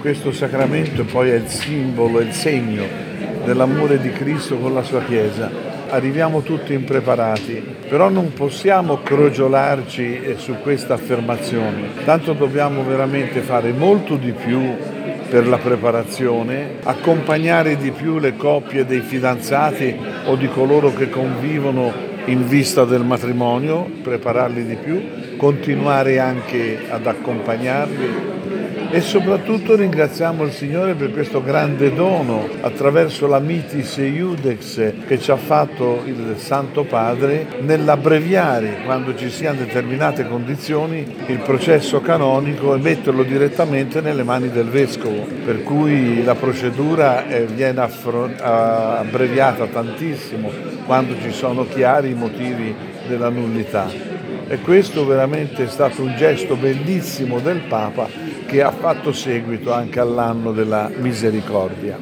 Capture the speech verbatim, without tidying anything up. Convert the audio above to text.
questo sacramento poi è il simbolo, è il segno dell'amore di Cristo con la sua Chiesa. Arriviamo tutti impreparati, però non possiamo crogiolarci su questa affermazione, tanto dobbiamo veramente fare molto di più per la preparazione, accompagnare di più le coppie dei fidanzati o di coloro che convivono in vista del matrimonio, prepararli di più, continuare anche ad accompagnarli e soprattutto ringraziamo il Signore per questo grande dono attraverso la Mitis Iudex che ci ha fatto il Santo Padre nell'abbreviare, quando ci siano determinate condizioni, il processo canonico e metterlo direttamente nelle mani del Vescovo, per cui la procedura eh, viene affron- abbreviata tantissimo quando ci sono chiari i motivi della nullità. E questo veramente è stato un gesto bellissimo del Papa che ha fatto seguito anche all'anno della misericordia.